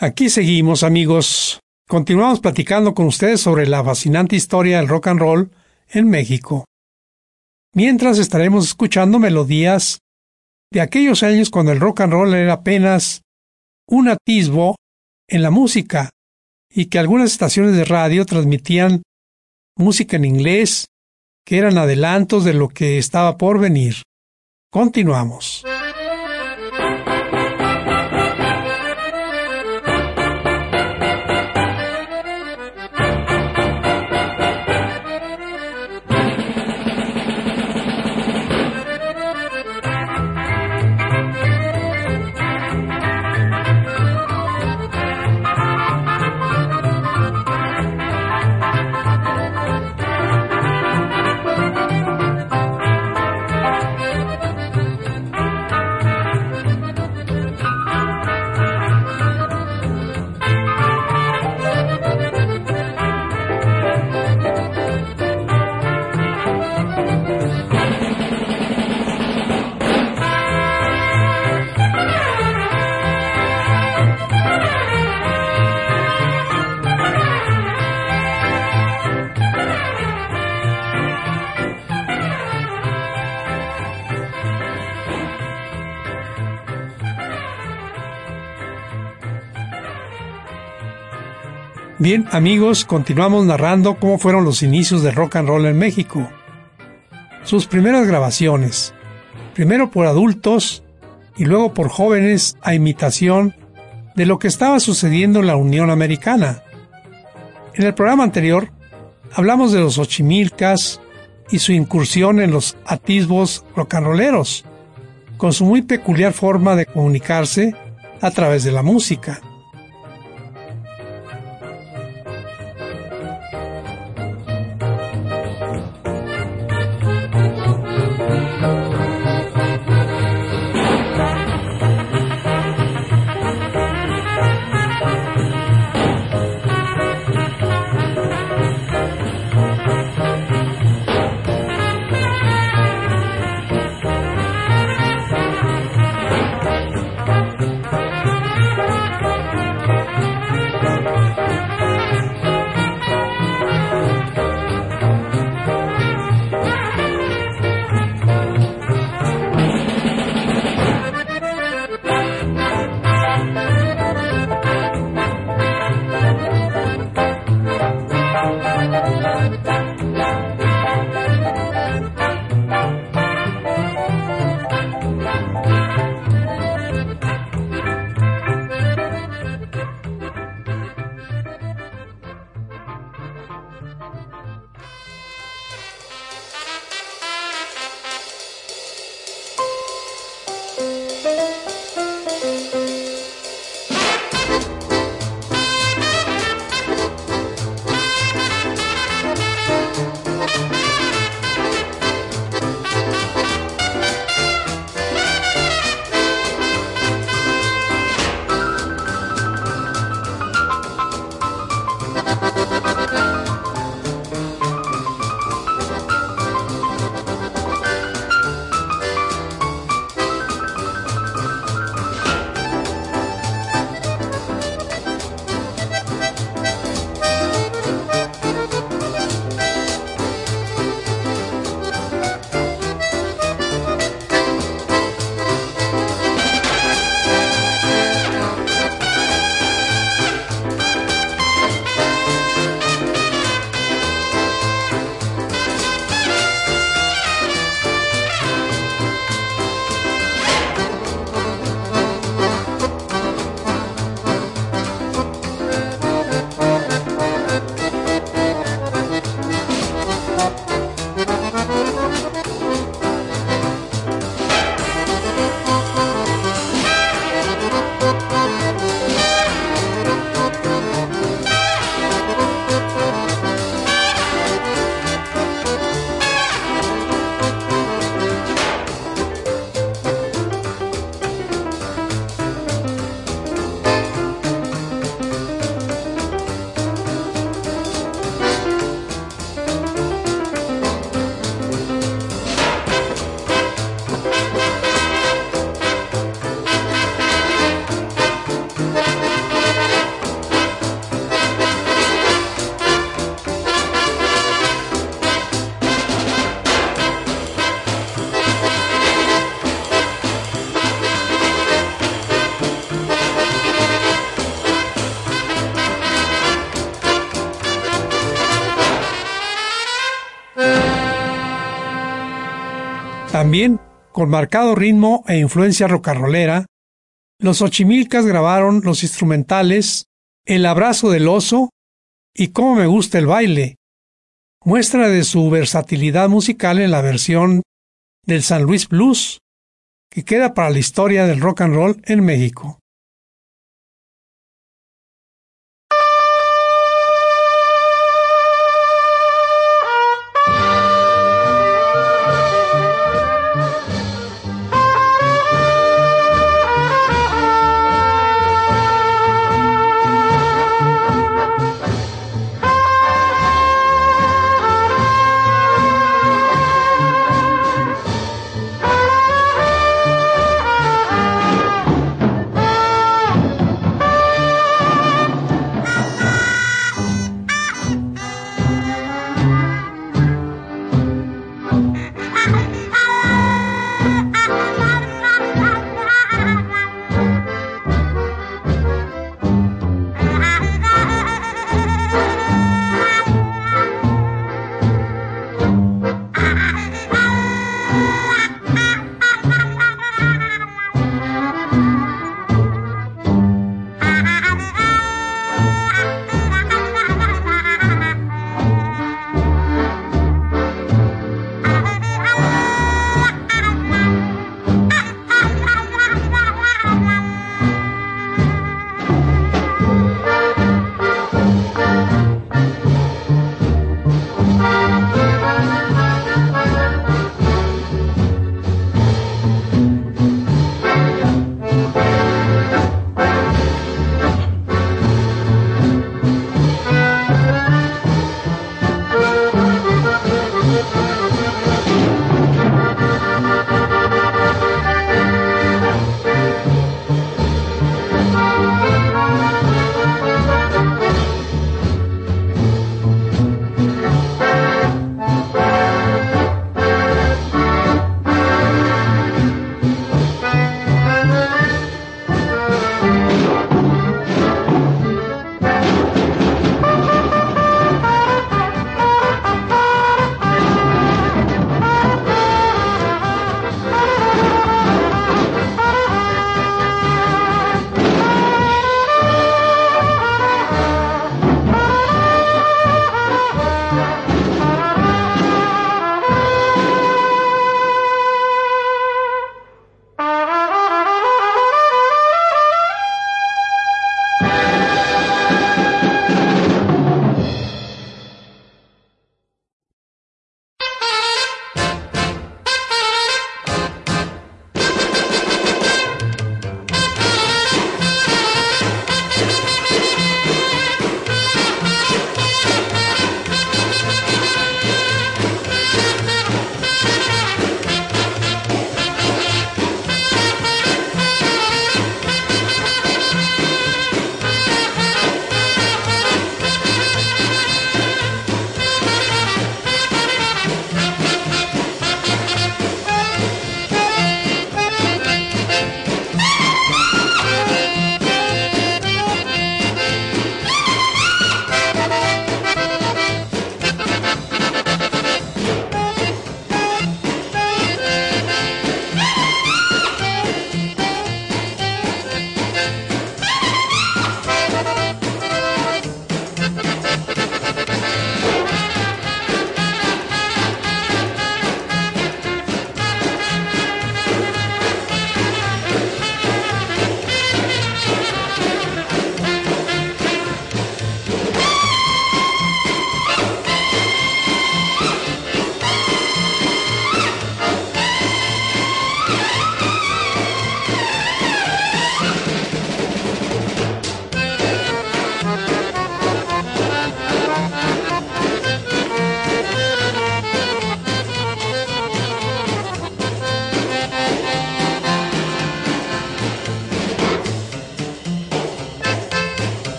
Aquí seguimos, amigos. Continuamos platicando con ustedes sobre la fascinante historia del rock and roll en México. Mientras estaremos escuchando melodías de aquellos años cuando el rock and roll era apenas un atisbo en la música y que algunas estaciones de radio transmitían música en inglés que eran adelantos de lo que estaba por venir. Continuamos. Bien, amigos, continuamos narrando cómo fueron los inicios del rock and roll en México. Sus primeras grabaciones, primero por adultos y luego por jóvenes a imitación de lo que estaba sucediendo en la Unión Americana. En el programa anterior hablamos de los Xochimilcas y su incursión en los atisbos rock and rolleros, con su muy peculiar forma de comunicarse a través de la música. También, con marcado ritmo e influencia rock'n'rollera, los Xochimilcas grabaron los instrumentales El abrazo del oso y Cómo me gusta el baile, muestra de su versatilidad musical en la versión del San Luis Blues, que queda para la historia del rock and roll en México.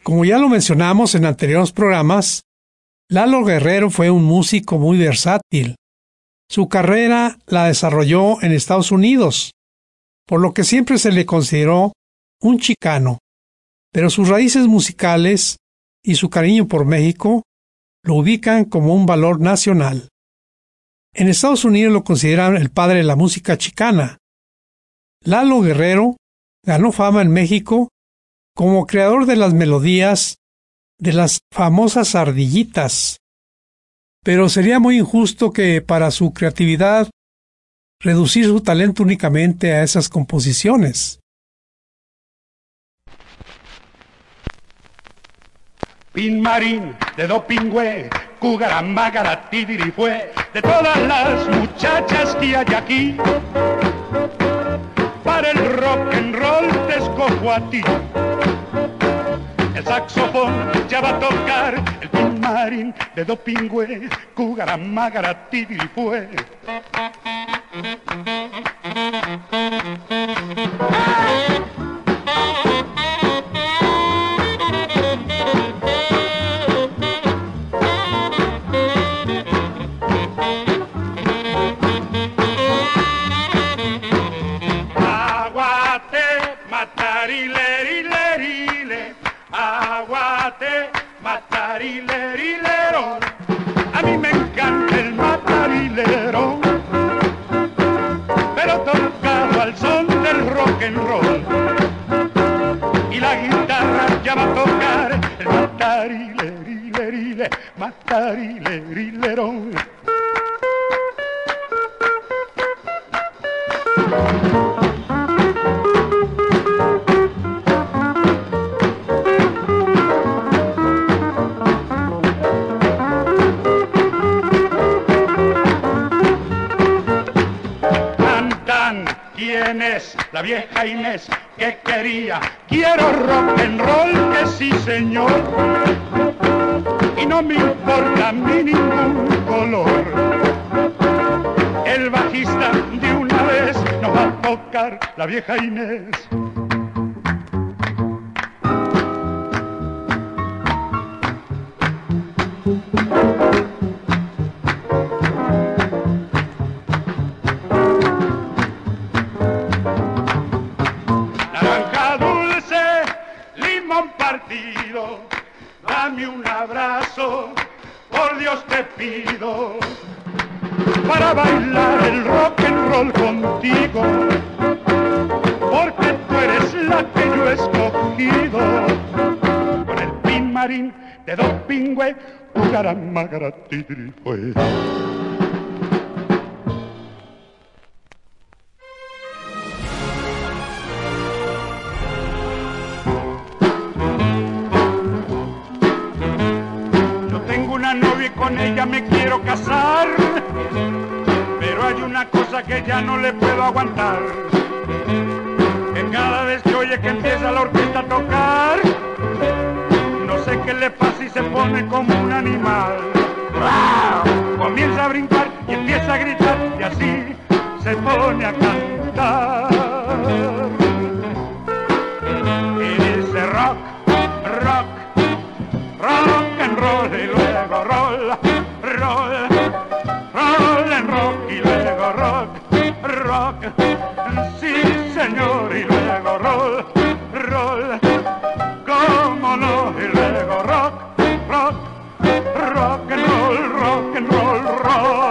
Como ya lo mencionamos en anteriores programas, Lalo Guerrero fue un músico muy versátil. Su carrera la desarrolló en Estados Unidos, por lo que siempre se le consideró un chicano, pero sus raíces musicales y su cariño por México lo ubican como un valor nacional. En Estados Unidos lo consideran el padre de la música chicana. Lalo Guerrero ganó fama en México como creador de las melodías de las famosas ardillitas, pero sería muy injusto que para su creatividad reducir su talento únicamente a esas composiciones. Pin Marín, de Do Pingüe, Cugaramagara, Tidirifue, de todas las muchachas que hay aquí, para el rock and roll te escojo a ti. El saxofón ya va a tocar, el Pin Marín, de Do Pingüe, Cugaramagara, Tidirifue. Matarilero, a mí me encanta el matarilero, pero tocado al son del rock and roll, y la guitarra ya va a tocar el matarilerile, matarilerilero. ¿Quién es la vieja Inés que quería? Quiero rock and roll, que sí señor, y no me importa a mí ningún color. El bajista de una vez nos va a tocar la vieja Inés. Dame un abrazo, por Dios te pido, para bailar el rock and roll contigo, porque tú eres la que yo he escogido. Con el Pin Marín de Do Pingüe, Cugaramagara, Tidirifue. Con ella me quiero casar, pero hay una cosa que ya no le puedo aguantar, que cada vez que oye que empieza la orquesta a tocar, no sé qué le pasa y se pone como un animal. Comienza a brincar y empieza a gritar y así se pone a cantar. Y dice rock, rock, rock and roll, y luego roll, roll, roll and rock, y luego rock, rock, sí señor, y luego roll, roll, cómo no, y luego rock, rock, rock and roll, rock and roll, rock.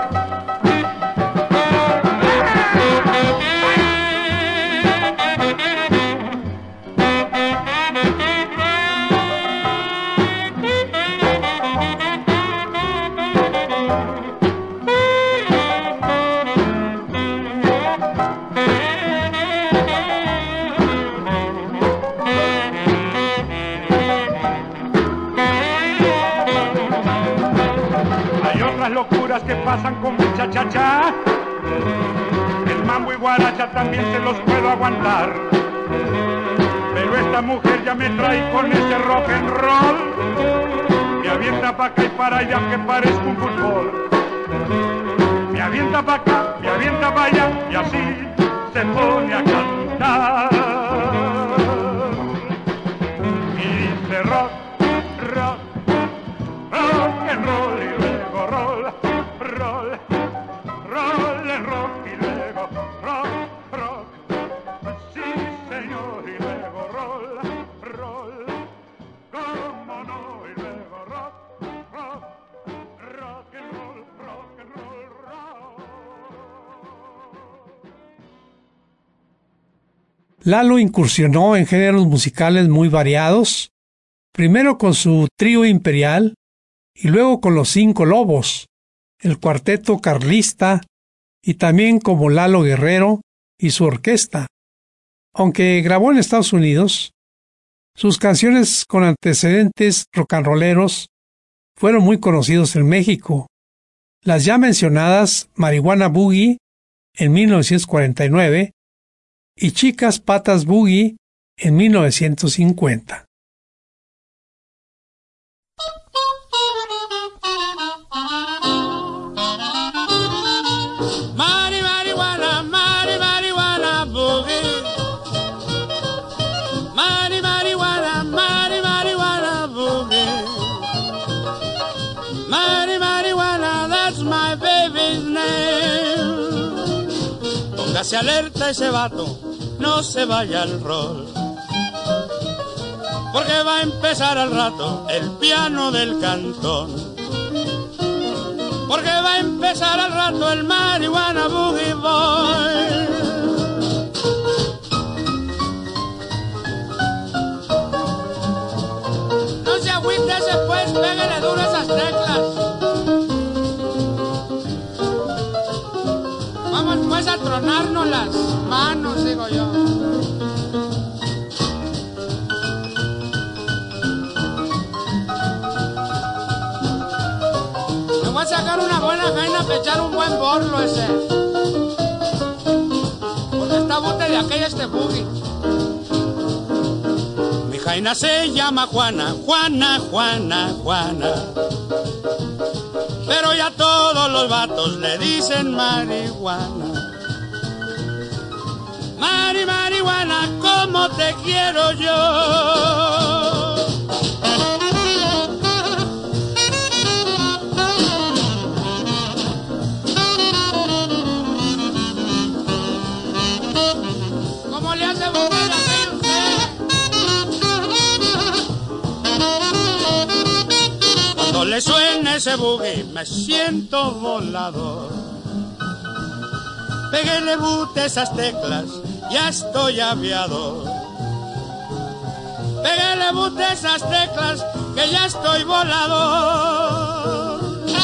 Locuras que pasan con mi cha-cha-cha, el mambo y guaracha también se los puedo aguantar, pero esta mujer ya me trae con ese rock and roll, me avienta pa' acá y para allá que parezco un fútbol, me avienta pa' acá, me avienta pa' allá y así se pone a cantar, y dice Lalo incursionó en géneros musicales muy variados, primero con su trío imperial y luego con los Cinco Lobos, el cuarteto carlista y también como Lalo Guerrero y su orquesta. Aunque grabó en Estados Unidos, sus canciones con antecedentes rock and rolleros fueron muy conocidos en México. Las ya mencionadas Marihuana Boogie en 1949 y Chicas Patas Boogie en 1950. Marihuana Boogie. Marihuana Boogie. Marihuana, that's my baby's name. Póngase alerta ese vato, no se vaya al rol, porque va a empezar al rato el piano del cantón. Porque va a empezar al rato el Marihuana Boogie Boy. No se agüite ese pues, pégale duro esas teclas. Vamos pues a tronarnos las manos, digo yo. Voy a sacar una buena jaina para echar un buen borlo ese. Porque está bote de aquella este boogie. Mi jaina se llama Juana. Pero ya todos los vatos le dicen marihuana. Marihuana, como te quiero yo. Cuando le suena ese boogie me siento volador. Péguele bute esas teclas, ya estoy aviador. Péguele bute esas teclas, que ya estoy volador.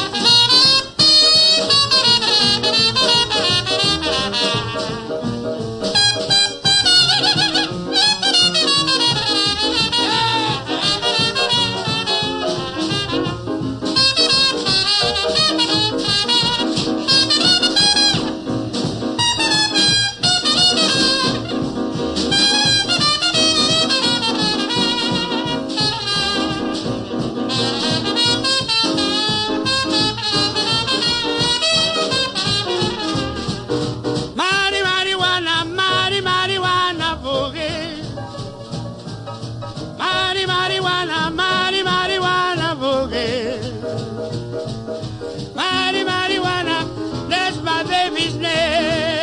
Marihuana, that's my baby's name.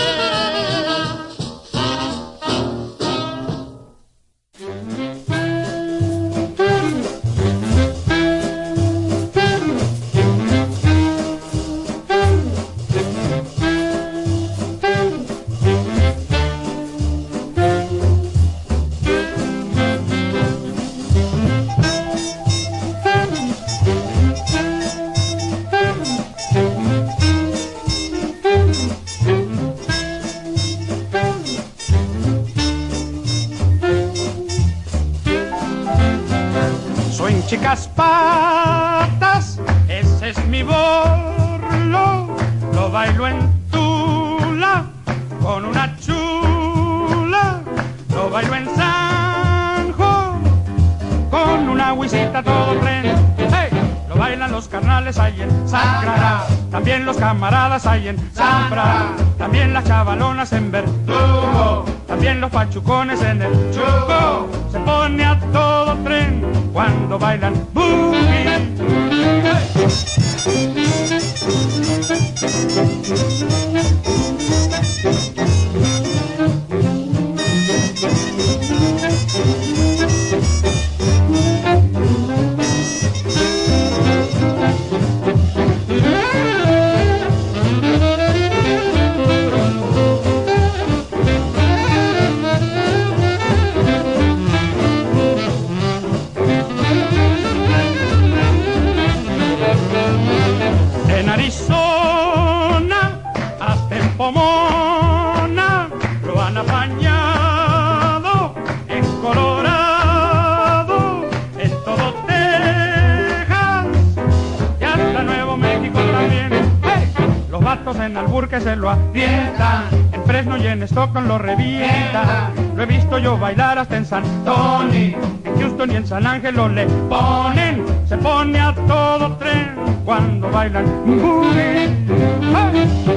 Chicas patas, ese es mi borlo, lo bailo en Tula con una chula, lo bailo en Sanjo con una huisita todo tren, hey, lo bailan los carnales ahí en Sangrará, también los camaradas ahí en Zambra, también las chavalonas en Verdugo, también los pachucones en el Chuco, se pone a todo tren cuando bailan boogie. en Alburquerque se lo avientan, en Fresno y en Stockton lo revientan. Lo he visto yo bailar hasta en San Tony, en Houston y en San Ángelo le ponen. Se pone a todo tren cuando bailan boogie. ¡Hey!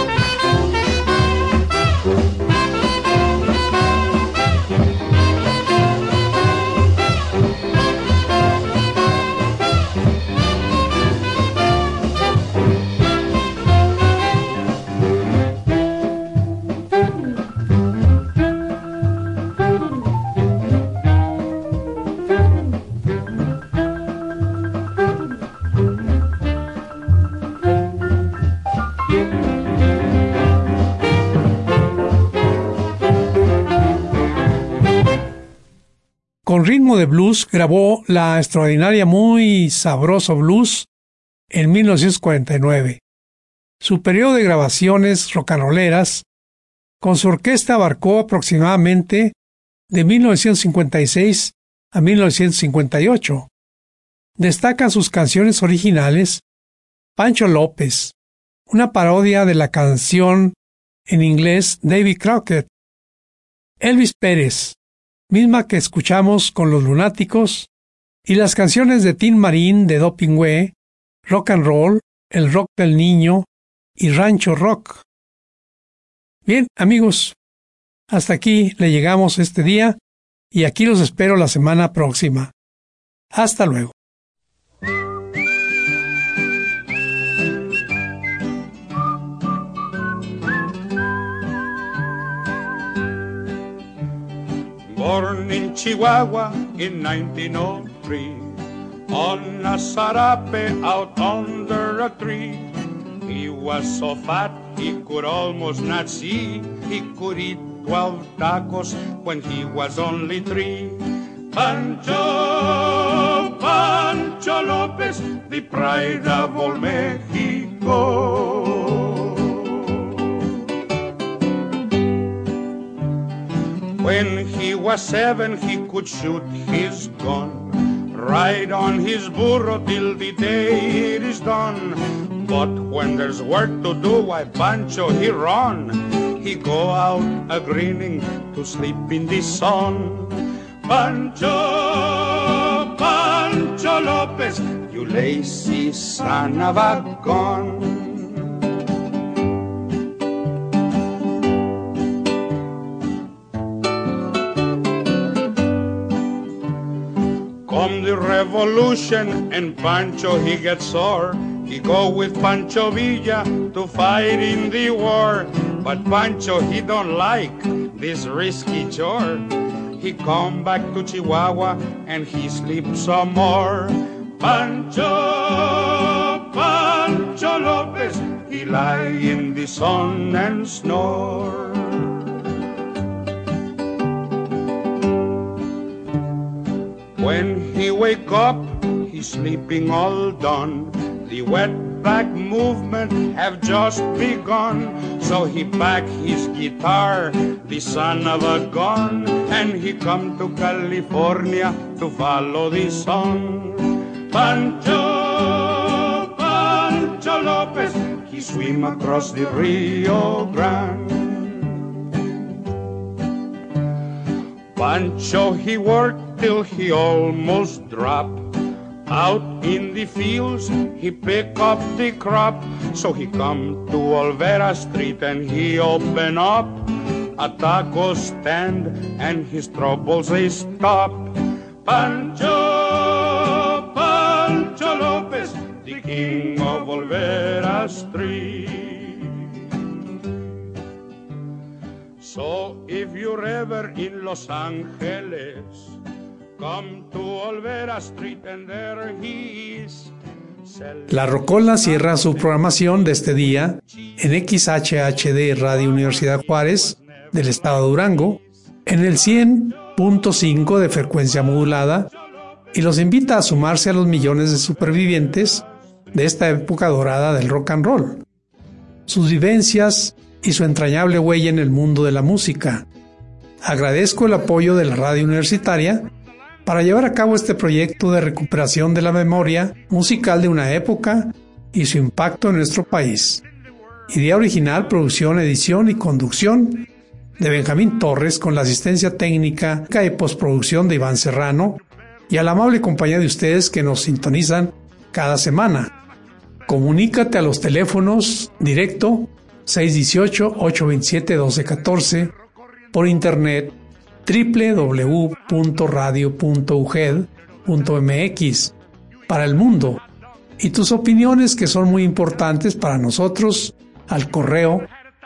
Con ritmo de blues grabó la extraordinaria Muy Sabroso Blues en 1949. Su periodo de grabaciones rocanroleras con su orquesta abarcó aproximadamente de 1956 a 1958. Destacan sus canciones originales Pancho López, una parodia de la canción en inglés Davy Crockett, Elvis Pérez, misma que escuchamos con Los Lunáticos, y las canciones de Tin Marín de Do Pingüe, Rock and Roll, El Rock del Niño y Rancho Rock. Bien, amigos, hasta aquí le llegamos este día y aquí los espero la semana próxima. Hasta luego. Born in Chihuahua in 1903, on a sarape out under a tree. He was so fat he could almost not see. He could eat 12 tacos when he was only 3. Pancho, Pancho López, the pride of old Mexico. When he was 7, he could shoot his gun, ride on his burro till the day it is done. But when there's work to do, why Pancho he run. He go out a-grinning to sleep in the sun. Pancho, Pancho López, you lazy son of a gun. Come the revolution and Pancho he gets sore. He go with Pancho Villa to fight in the war. But Pancho he don't like this risky chore. He come back to Chihuahua and he sleeps some more. Pancho, Pancho López, he lie in the sun and snore. When he wake up, he's sleeping all done. The wetback movement have just begun. So he pack his guitar, the son of a gun, and he come to California to follow the sun. Pancho, Pancho López, he swim across the Rio Grande. Pancho he worked till he almost dropped. Out in the fields he pick up the crop. So he come to Olvera Street and he open up a taco stand and his troubles they stop. Pancho, Pancho López, the king of Olvera Street. So if you're ever in Los Angeles, come to Olvera Street and there he is. La Rocola cierra su programación de este día en XHHD Radio Universidad Juárez del estado de Durango, en el 100.5 de frecuencia modulada, y los invita a sumarse a los millones de supervivientes de esta época dorada del rock and roll, sus vivencias y su entrañable huella en el mundo de la música. Agradezco el apoyo de la radio universitaria para llevar a cabo este proyecto de recuperación de la memoria musical de una época y su impacto en nuestro país. Idea original, producción, edición y conducción de Benjamín Torres, con la asistencia técnica y postproducción de Iván Serrano, y a la amable compañía de ustedes que nos sintonizan cada semana. Comunícate a los teléfonos directo 618-827-1214, por internet www.radio.uged.mx para el mundo, y tus opiniones, que son muy importantes para nosotros, al correo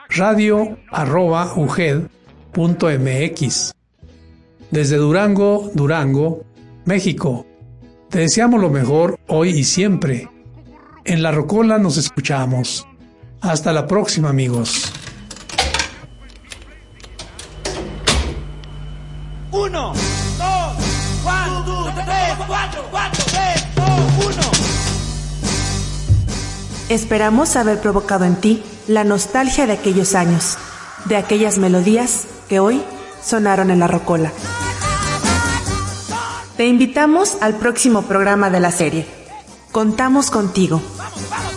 radio@uged.mx. Desde Durango, México, te deseamos lo mejor hoy y siempre. En La Rocola nos escuchamos. Hasta la próxima, amigos. 1, 2, 1, 2, 3, 4, 4, 3, 2, 1. Esperamos haber provocado en ti la nostalgia de aquellos años, de aquellas melodías que hoy sonaron en La Rocola. Te invitamos al próximo programa de la serie. Contamos contigo. Vamos, vamos.